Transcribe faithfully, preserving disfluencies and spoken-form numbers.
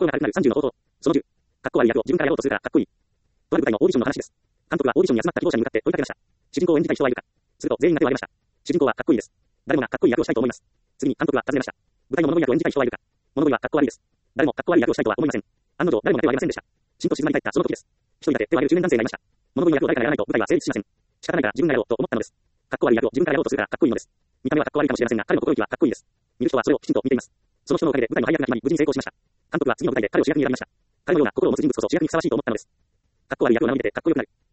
心が軽くなるさんじゅうの応答。そのじゅう。かっこ悪い役を自分からやろうとするからかっこいい。とある舞台のオーディションの話です。監督はオーディションに集まった希望者に向かって問いかけました。主人公を演じたい人はいるか。すると全員が手を挙げました。主人公はかっこいいです。誰もがかっこいい役をしたいと思います。次に監督は尋ねました。舞台の物語役を演じたい人はいるか。物語はかっこ悪いです。誰もかっこ悪い役をしたいとは思いません。案の定、誰もが手を挙げませんでした。しんと静まり返ったその時です。一人だけ手を挙げる中年男性がいました。物語役を誰からやらないと舞台は成立しません。仕方ないから自分がやろうと思ったのです。かっこ悪い役を自分からやろうとするからかっこいいのです。見た目はかっこ悪いかもしれませんが、彼の心意気はかっこいいです。見る人はそれをきちんと見ています。その人のおかげで舞台の配役が決まり、無事に成功しました。監督は次の舞台で彼を主役に選びました。彼のような心を持つ人物こそ主役にふさわしいと思ったのです。かっこ悪い役を名乗り出てかっこよくなる。